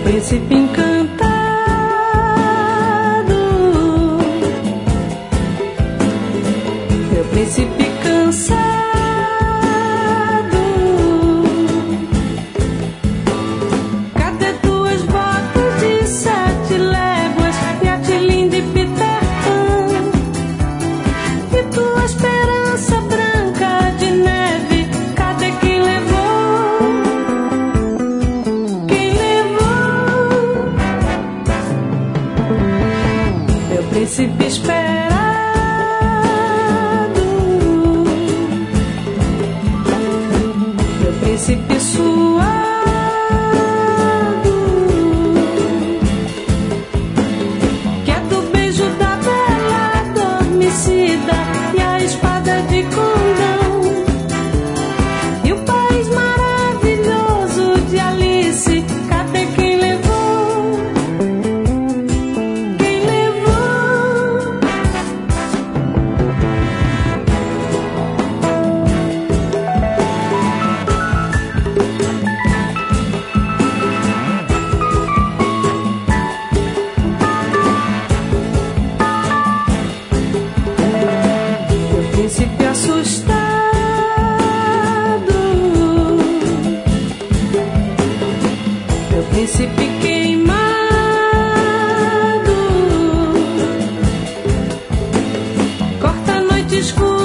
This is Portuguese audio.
príncipe encantado, meu príncipe cansado, cadê tuas botas de 7 léguas e a Tilinda e Peter Pan, e tua esperança branca de neve, cadê quem levou? Quem levou? Meu príncipe esperado, meu príncipe suado, que é do beijo da bela adormecida e a espada de condão, e o país maravilhoso de Alice, cadê quem levou? Quem levou? Meu príncipe assustado, meu príncipe queimado, corta a noite escura